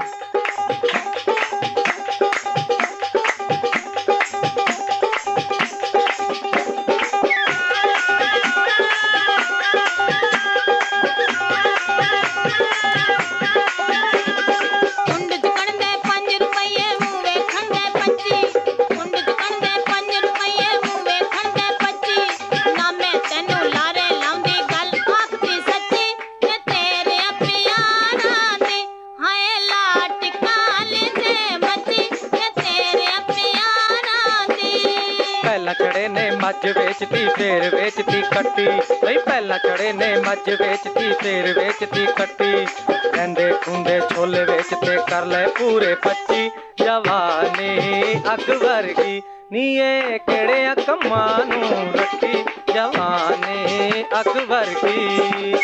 चढ़े ने मज वेचती फिर वेचती कट्टी, बई पहला चढ़े ने मज वेचती फिर वेचती कट्टी, रहिंदे खुंदे छोले वेचते कर ले पूरे 25, जवानी अग वर्गी नीए केड़े कम्मां नूं रखी, जवानी अग वर्गी।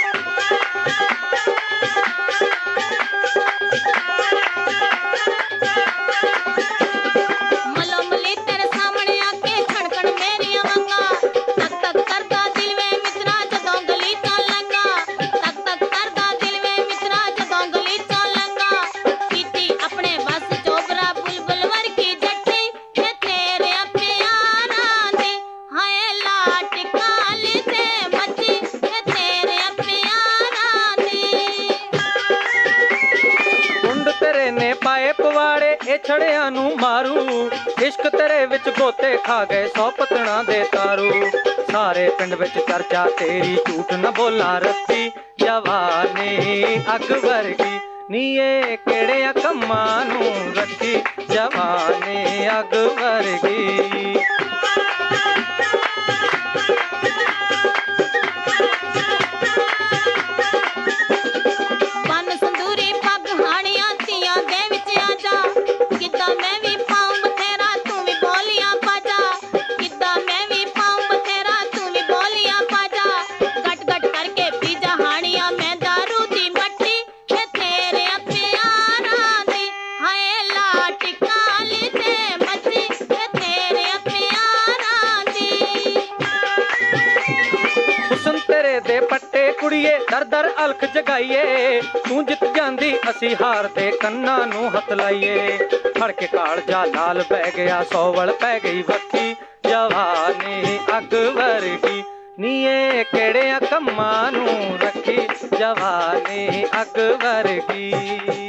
ने पाए पवाड़े ए छड़िया नू मारू, इश्क तेरे विच गोते खा गए 100 पतना दे तारू, सारे पिंड विच चर्चा तेरी झूठ न बोला रखी, जवानी अग वर्गी नीए केड़े कम्मां नूं रखी, जवानी अग वर्गी। दे पट्टे कुड़िए दर दर अलख जगाइए, तू जित जांदी असी हार दे कन्ना नू हथ लाइए, फड़ के कालजा लाल पै गया 100 वल पै गई वक्की, जवानी अग वर्गी नीए केड़े कम्मां नू रखी, जवानी अग वर्गी।